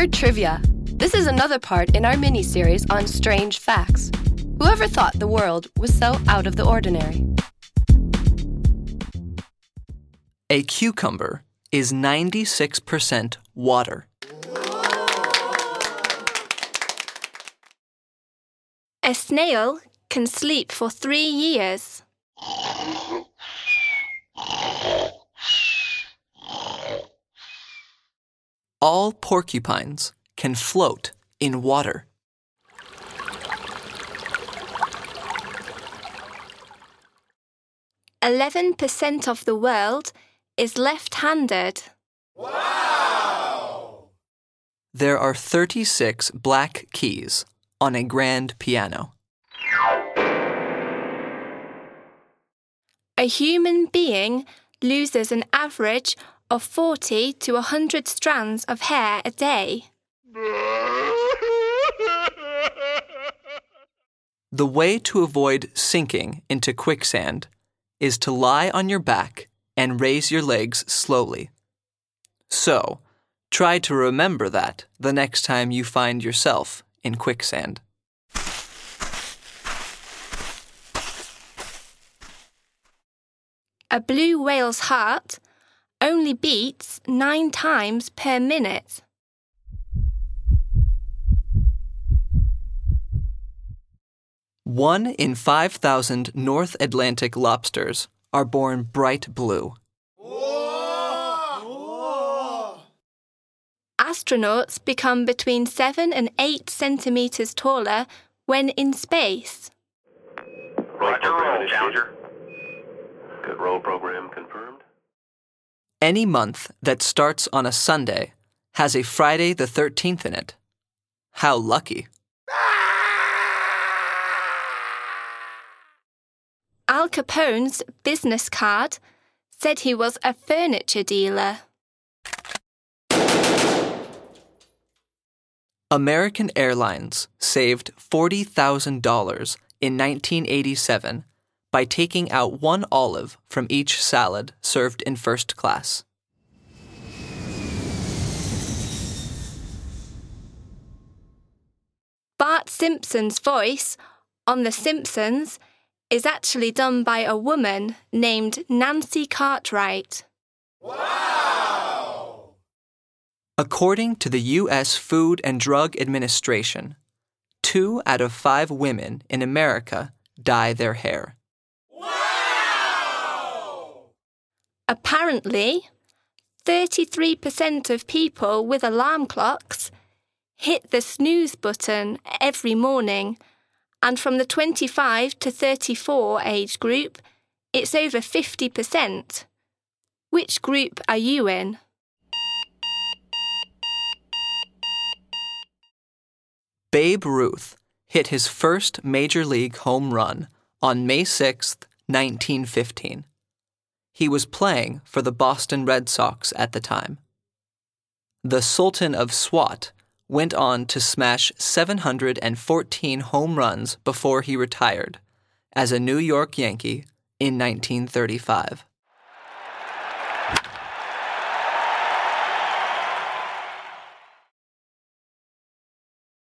Weird Trivia. This is another part in our mini-series on strange facts. Whoever thought the world was so out of the ordinary? A cucumber is 96% water. A snail can sleep for 3 years. All porcupines can float in water. %11 of the world is left-handed. Wow! There are 36 black keys on a grand piano. A human being loses an average of 40 to 100 strands of hair a day. The way to avoid sinking into quicksand is to lie on your back and raise your legs slowly. So, try to remember that the next time you find yourself in quicksand. A blue whale's heart only beats 9 times per minute. One in 5,000 North Atlantic lobsters are born bright blue. Whoa! Astronauts become between 7 and 8 centimeters taller when in space. Roger, roll, Challenger. Good roll program confirmed. Any month that starts on a Sunday has a Friday the 13th in it. How lucky. Al Capone's business card said he was a furniture dealer. American Airlines saved $40,000 in 1987 by taking out one olive from each salad served in first class. Bart Simpson's voice on The Simpsons is actually done by a woman named Nancy Cartwright. Wow! According to the U.S. Food and Drug Administration, 2 out of 5 women in America dye their hair. Wow! Apparently, 33% of people with alarm clocks hit the snooze button every morning, and from the 25 to 34 age group, it's over 50%. Which group are you in? Babe Ruth hit his first Major League home run on May 6, 1915. He was playing for the Boston Red Sox at the time. The Sultan of Swat went on to smash 714 home runs before he retired as a New York Yankee in 1935.